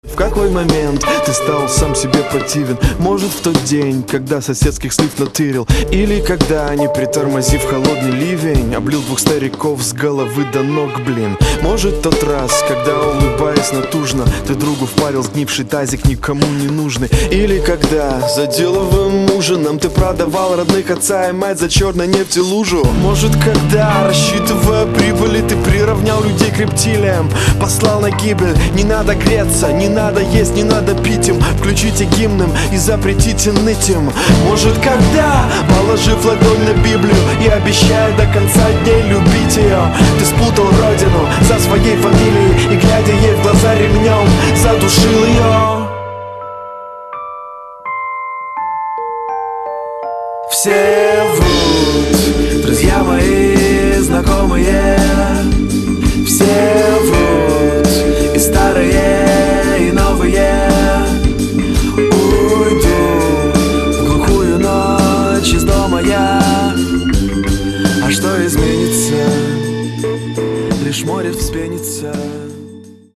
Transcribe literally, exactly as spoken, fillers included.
В какой момент ты стал сам себе противен? Может, в тот день, когда соседских слив натырил? Или когда, не притормозив холодный ливень, облил двух стариков с головы до ног, блин? Может, тот раз, когда, улыбаясь натужно, ты другу впарил сгнивший тазик никому не нужный? Или когда за деловым ужином ты продавал родных отца и мать за черной нефти лужу? Может, когда, рассчитывая прибыли, ты приравнял людей к рептилиям, послал на гибель? Не надо греться, не надо есть, не надо пить им, включите гимном и запретите ныть им. Может, когда, положив ладонь на Библию и обещая до конца дней любить ее, ты спутал родину со своей фамилией и, глядя ей в глаза ремнем, задушил ее. Все врут, друзья мои, знакомые, все врут, и старые, и новые. Уйду в глухую ночь из дома я. А что изменится? Лишь море вспенится.